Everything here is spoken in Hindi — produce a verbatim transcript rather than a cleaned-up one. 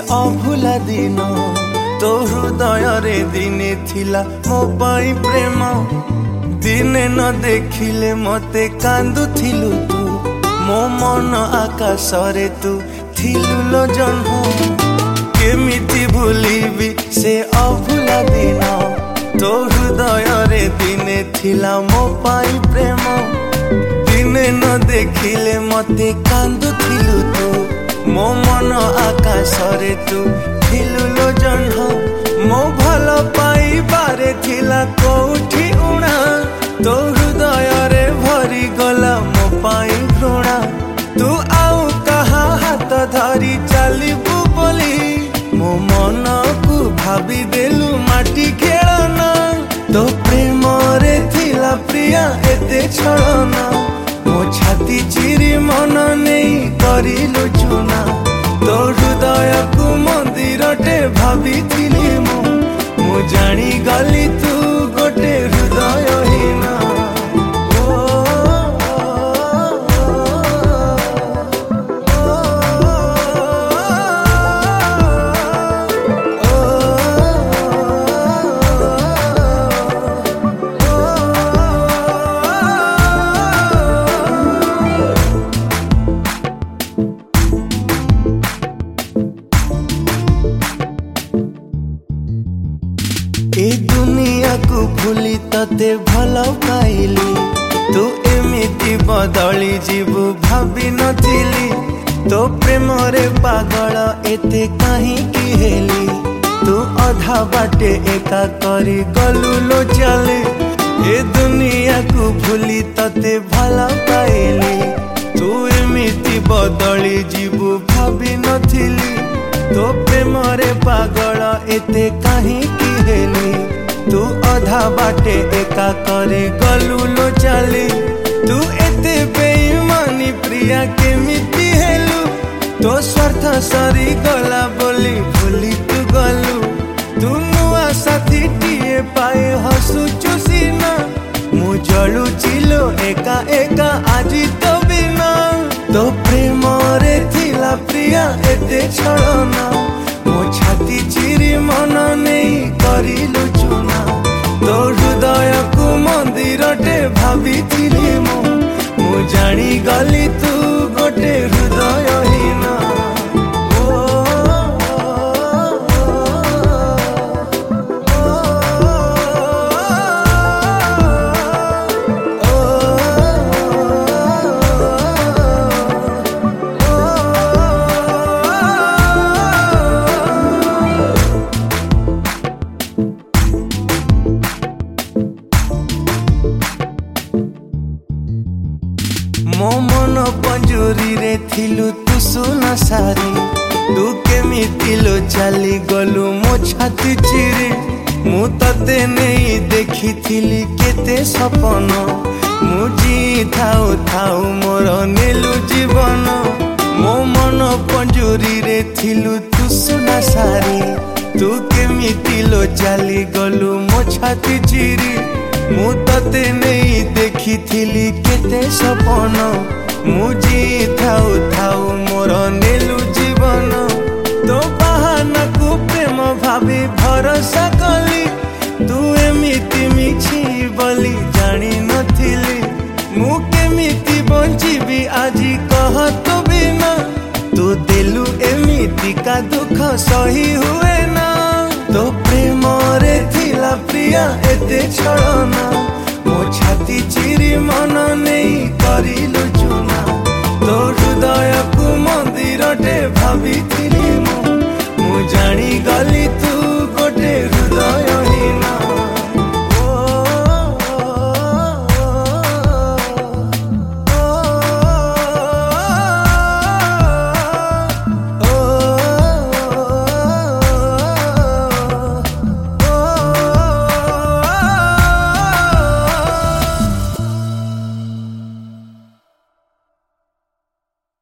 अभुला दिन तो हृदय रे दिने थिला मो पाई प्रेम दिने न देखिले मते कांदुथिलु तू मो मन आकाश रे तू थिलु लो जन्म केमिति भूलिबी से अभुला दिन तो हृदय रे दिने थिला मो पाई प्रेम दिने न देखिले मते कांदुथिलु तू मो मन आकाश रे तू थिलु लो जन्म मो भल पाई बारे थिला कोठी उणा तो हृदय रे भरी गला मो पाई घृणा तू आउ कहा हाथ धरी चलिबू बोली मो मन को भाभी देलु माटी खेलना तो प्रेम रे थिला प्रिया एते छलना मो छाती चिरी मन नहीं करिलु चुना तो हृदय को मंदिर टे भाभी थिली मु मु जानी गली तू गोटे हृदय हीना ए दुनिया को भूली तते भल पाइली तू एमिति बदली जीवु भाभी नथिली तो प्रेम रे पागल एते कहीं की हेली तू अधा बाटे एका करी गलु लो चले ए दुनिया को भूली तते भल पाइली तू एमिति बदली जीवु भाभी नथिली तो प्रेम रे पागल एते कहीं की हेली तू अधा बाटे एका करे गलु लो चली तू एते बेईमानी प्रिया केमिति हेलु तो स्वार्थ सरी गला बोली भूली तू गलु तू नुआ साथी टीए पाए हसुचु सीना मु जलु चिलो एका एका आजी तो बिना तो प्रेम रे थिला प्रिया एते छलना मो छाती चिरी मन नहीं करिलु चुना तो हृदय को मंदिर टे भाभी थिली मु मु जानी गली तू गोटे हृदय हीना मो मन पंजुरी रे थिलु तू सुना सारी तू केमिति लो चली गलु मो छाती चिरी मु तते नहीं देखी थिली केते सपन मु जी थाउ थाउ मोर नेलु जीवन मो मन पंजुरी रे थिलु तू सुना सारी तू केमिति लो चली गलु मो छाती चिरी मु तते नहीं देखी थिली केते सपन मु जी थाउ थाउ मोर नेलु जीवन तो बहाना को प्रेम भाभी भरोसा कली तू एमिति मिछि बोली जानी नथिली मु केमिति बंचिबी आजी कह तो बिना तू देलु एमिति का दुख सही हुए ना तो प्रेम रे थिला प्रिया एते छलना मो छाती चिरी मन नहीं करिलु चुना तो हृदय को मंदिर टे भाभी थिली मु मु जानी गली